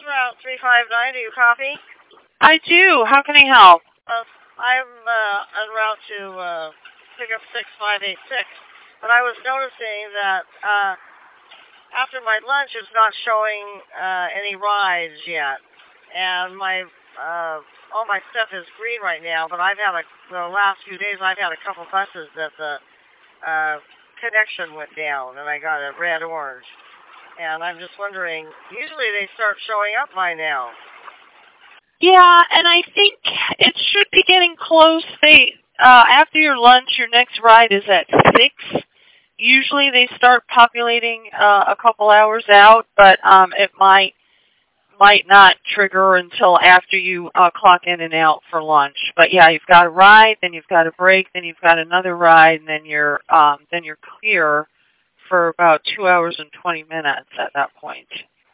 is Route 359. Do you copy? I do. How can I help? I'm en route to pick up 6586, but I was noticing that after my lunch, it's not showing any rides yet, and my all my stuff is green right now. But I've had the last few days I've had a couple buses that the connection went down, and I got a red-orange. And I'm just wondering, usually they start showing up by now. Yeah, and I think it should be getting close. After your lunch, your next ride is at 6. Usually they start populating a couple hours out, but it might not trigger until after you clock in and out for lunch. But yeah, you've got a ride, then you've got a break, then you've got another ride, and then you're clear for about 2 hours and 20 minutes at that point.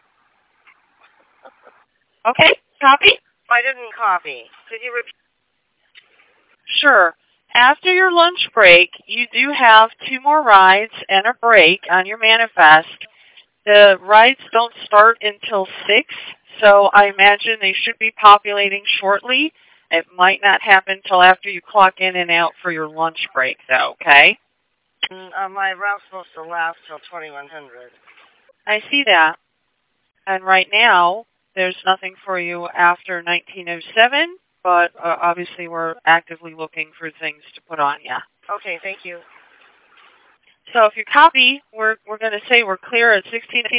Okay, copy? I didn't copy. Could you repeat? Sure. After your lunch break, you do have 2 more rides and a break on your manifest. The rides don't start until 6, so I imagine they should be populating shortly. It might not happen until after you clock in and out for your lunch break, though, okay? My route's supposed to last till 2100. I see that. And right now, there's nothing for you after 1907, but obviously we're actively looking for things to put on you. Okay, thank you. So if you copy, we're going to say we're clear at 16